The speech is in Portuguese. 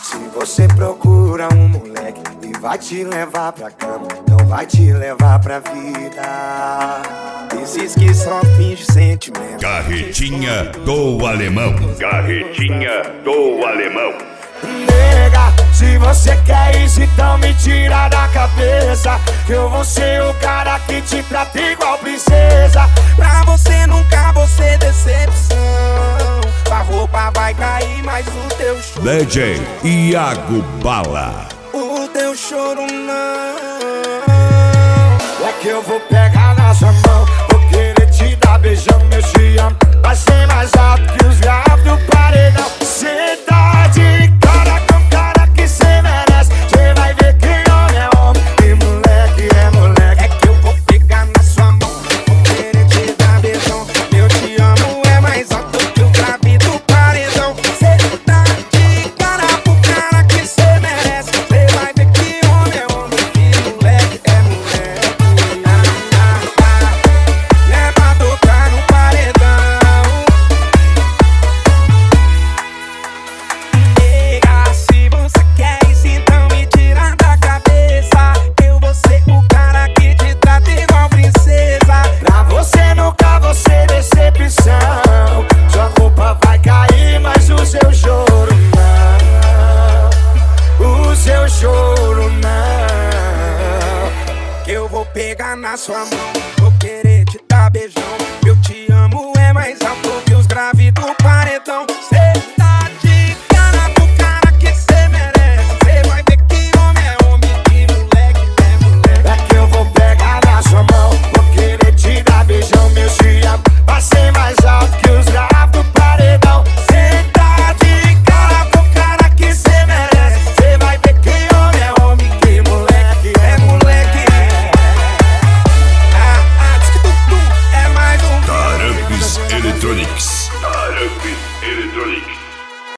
Se você procura um moleque e vai te levar pra cama, não vai te levar pra vida. Esses que só fingem sentimento. Carretinha do Alemão. Carretinha do Alemão. Nega, se você quer isso, então me tira da cabeça que eu vou ser o cara que te trata igual princesa. Pra você nunca vou ser decepção. A roupa vai cair, mas o teu choro DJ Iago Bala. o teu choro não. É que eu vou pegar na sua mão, vou querer te dar beijão, meu te amo. Vai ser mais alto que os graves do paredão. Cê tá de cara com cara que cê merece. Cê vai ver que homem é homem e moleque é moleque. É que eu vou pegar na sua mão, vou querer te dar beijão. Eu te amo, é mais alto que o grave do paredão. Cê tá de cara pro cara que cê merece. Cê vai ver que homem é homem e moleque é moleque. É pra tocar no paredão. Nega, se você quer isso, então me tira da cabeça. Eu vou ser o cara que te trata igual princesa. Pra você nunca vou ser decepção. Sua roupa vai cair, mas o seu choro não. O seu choro não. Que eu vou pegar na sua mão, vou querer te dar beijão. Eu te amo, é mais alto que os graves do paredão. Cê tá de cara pro cara que cê merece. Cê vai ver que homem é homem e moleque é moleque. É que eu vou pegar na sua mão, vou querer te dar beijão, meu te amo. Vai ser mais alto que os graves do paredão. Cê tá de cara pro cara que cê merece. Cê vai ver que homem é homem, que moleque é moleque. Diz que tudo é mais um Tarapes Electronics. Tarapes Electronics.